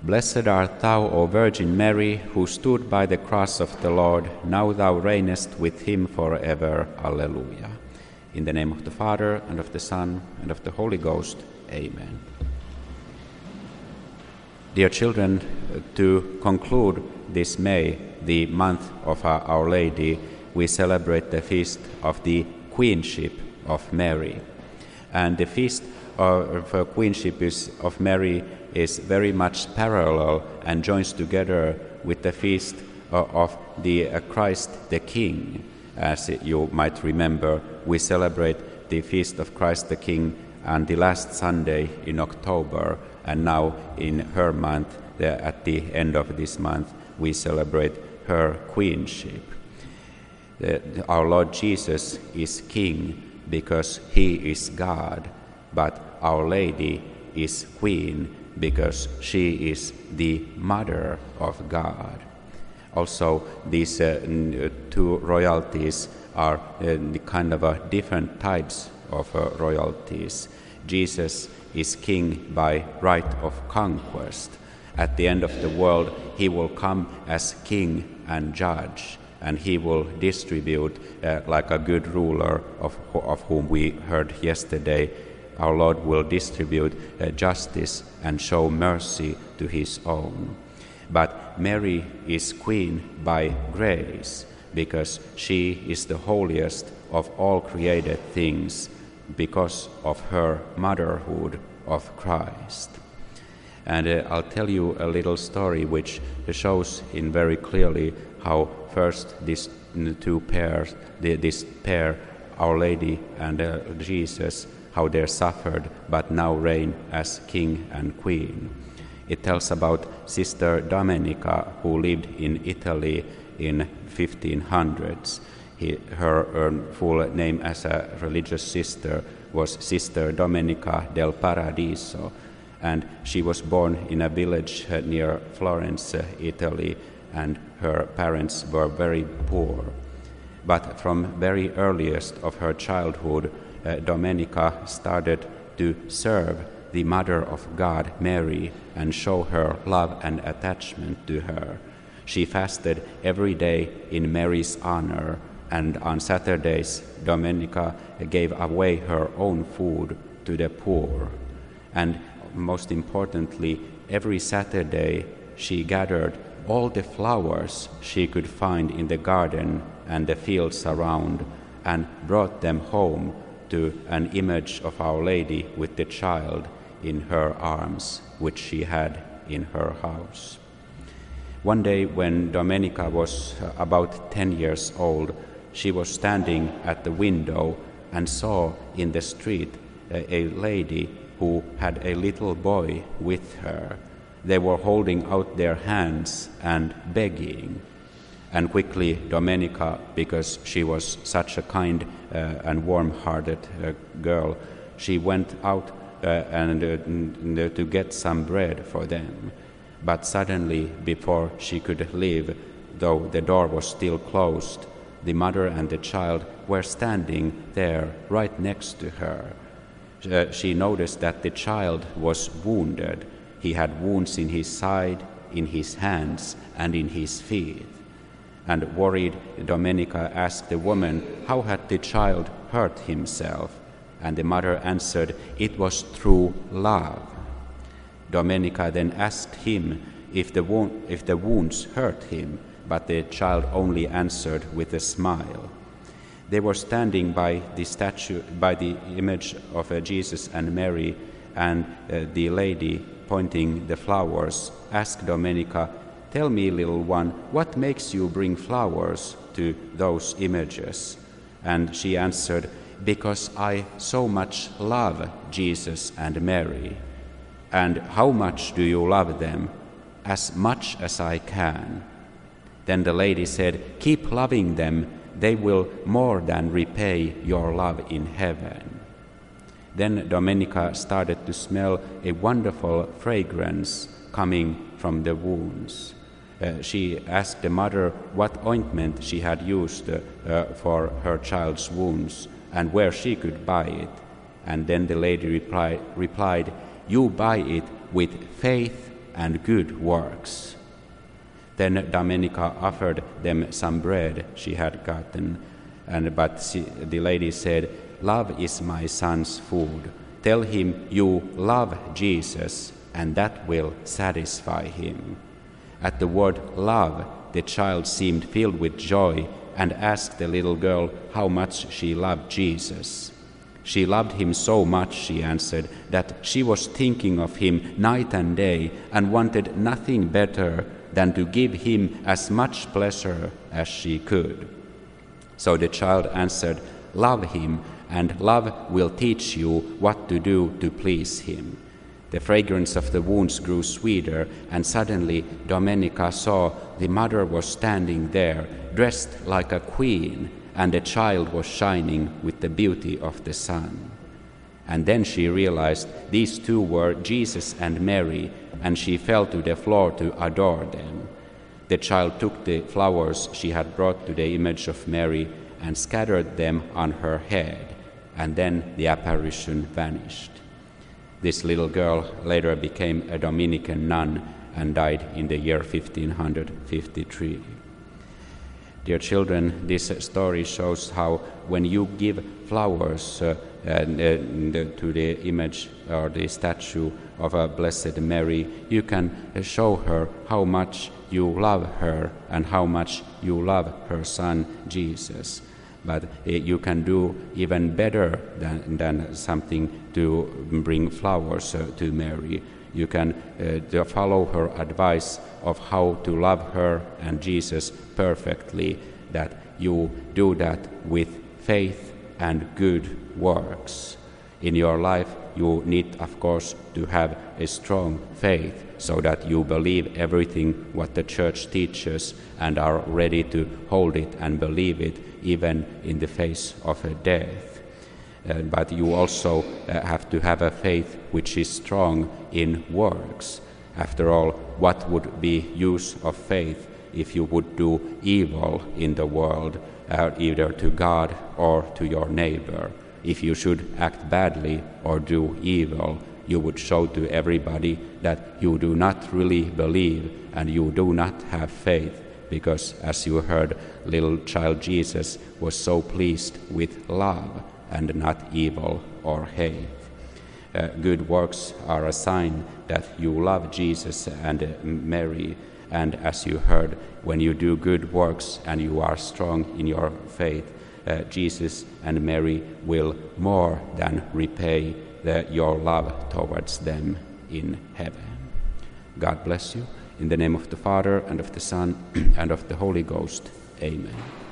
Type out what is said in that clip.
Blessed art thou, O Virgin Mary, who stood by the cross of the Lord. Now thou reignest with him forever. Alleluia. In the name of the Father, and of the Son, and of the Holy Ghost. Amen. Dear children, to conclude this May, the month of Our Lady, we celebrate the feast of the Queenship of Mary. And the feast of Queenship of Mary is very much parallel and joins together with the feast of the Christ the King. As you might remember, we celebrate the feast of Christ the King on the last Sunday in October, and now in her month, at the end of this month, we celebrate her queenship. Our Lord Jesus is King because he is God, but Our Lady is Queen because she is the Mother of God. Also, these two royalties are kind of different types of royalties. Jesus is King by right of conquest. At the end of the world, he will come as King and Judge, and he will distribute, like a good ruler of whom we heard yesterday, our Lord will distribute justice and show mercy to his own. But Mary is Queen by grace, because she is the holiest of all created things, because of her motherhood of Christ. And I'll tell you a little story which shows in very clearly how first these two pairs, this pair, Our Lady and Jesus, how they suffered but now reign as King and Queen. It tells about Sister Domenica, who lived in Italy in 1500s. Her full name as a religious sister was Sister Domenica del Paradiso, and she was born in a village near Florence, Italy, and her parents were very poor. But from very earliest of her childhood, Domenica started to serve the Mother of God, Mary, and show her love and attachment to her. She fasted every day in Mary's honor, and on Saturdays, Domenica gave away her own food to the poor. And most importantly, every Saturday she gathered all the flowers she could find in the garden and the fields around and brought them home to an image of Our Lady with the child in her arms, which she had in her house. One day when Domenica was about 10 years old, she was standing at the window and saw in the street a lady who had a little boy with her. They were holding out their hands and begging. And quickly Domenica, because she was such a kind and warm-hearted girl, she went out to get some bread for them. But suddenly, before she could leave, though the door was still closed, the mother and the child were standing there right next to her. She noticed that the child was wounded. He had wounds in his side, in his hands, and in his feet. And worried, Domenica asked the woman, how had the child hurt himself? And the mother answered, it was through love. Domenica then asked him if the wounds hurt him, but the child only answered with a smile. They were standing by the statue, by the image of Jesus and Mary, and the lady, pointing the flowers, asked Domenica, tell me, little one, what makes you bring flowers to those images? And she answered, because I so much love Jesus and Mary. And how much do you love them? As much as I can. Then the lady said, keep loving them. They will more than repay your love in heaven. Then Domenica started to smell a wonderful fragrance coming from the wounds. She asked the mother what ointment she had used for her child's wounds and where she could buy it. And then the lady replied, you buy it with faith and good works. Then Domenica offered them some bread she had gotten, but the lady said, "Love is my son's food. Tell him you love Jesus, and that will satisfy him." At the word love, the child seemed filled with joy and asked the little girl how much she loved Jesus. She loved him so much, she answered, that she was thinking of him night and day and wanted nothing better than to give him as much pleasure as she could. So the child answered, "Love him, and love will teach you what to do to please him." The fragrance of the wounds grew sweeter, and suddenly Domenica saw the mother was standing there, dressed like a queen, and the child was shining with the beauty of the sun. And then she realized these two were Jesus and Mary, and she fell to the floor to adore them. The child took the flowers she had brought to the image of Mary and scattered them on her head, and then the apparition vanished. This little girl later became a Dominican nun and died in the year 1553. Dear children, this story shows how when you give flowers to the image or the statue of a Blessed Mary, you can show her how much you love her and how much you love her son Jesus. But you can do even better than something to bring flowers to Mary. You can follow her advice of how to love her and Jesus perfectly, that you do that with faith and good works. In your life, you need, of course, to have a strong faith so that you believe everything what the church teaches and are ready to hold it and believe it even in the face of a death. But you also have to have a faith which is strong in works. After all, what would be use of faith if you would do evil in the world, either to God or to your neighbor? If you should act badly or do evil, you would show to everybody that you do not really believe and you do not have faith, because, as you heard, little child Jesus was so pleased with love and not evil or hate. Good works are a sign that you love Jesus and Mary, and as you heard, when you do good works and you are strong in your faith, Jesus and Mary will more than repay your love towards them in heaven. God bless you. In the name of the Father, and of the Son, and of the Holy Ghost. Amen.